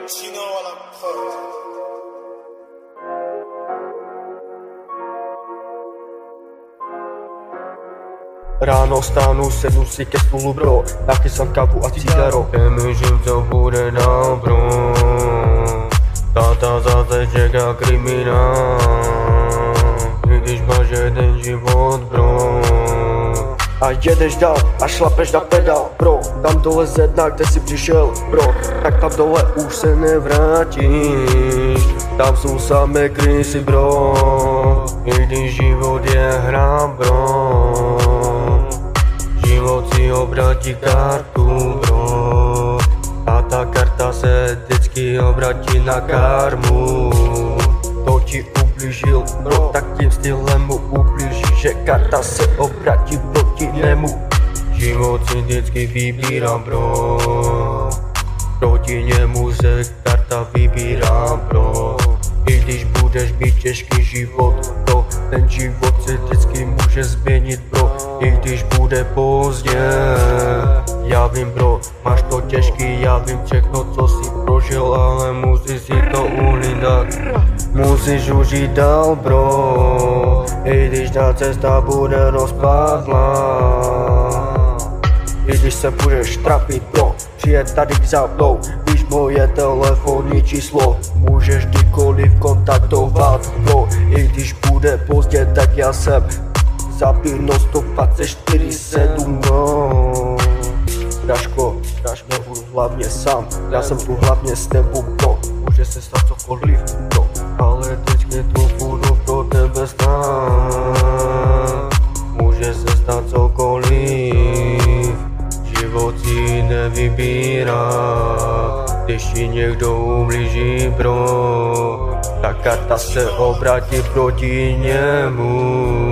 Chino à la prod. Ráno stánu, sednu si ke stolu bro, nachystám kávu a cigaro. Přemýšlím, co bude dál bro, táta zase čeká kriminál, i když máš jeden život bro. A jedeš dál a šlapeš na pedál bro, tam dole ze dna, kde jsi přišel bro, tak tam dole už se nevrátíš, tam jsou samé krysy bro, i když život je hra bro. Život si obratí kartu bro, a ta karta se vždycky obratí na karmu. To ti ublížil bro, tak tím stylem mu ublíží, že karta se obratí proti němu. Život si vždycky vybírá bro, proti němu se karta vybírá bro. I když budeš mít těžký život bro, ten život se vždycky může změnit bro, i když bude pozdě. Já vím bro, máš to těžký, já vím všechno, co jsi prožil, ale musíš si to uhlídat, musíš užít dál bro, i když ta cesta bude rozpadlá. I když se budeš trapit bro, přijet tady za mnou, víš moje telefonní číslo, můžeš kdykoliv kontaktovat bro, i když bude pozdě, tak já jsem zapíno 124/7 bro. Dražko, nebudu hlavně sám, já jsem tu hlavně s tebou bro, může se stát cokoliv bro, ale vždycky tu budu pro tebe stát, může se stát cokoliv. Život si nevybírá, když ti někdo ublíží bro, ta karta se obrátí proti němu.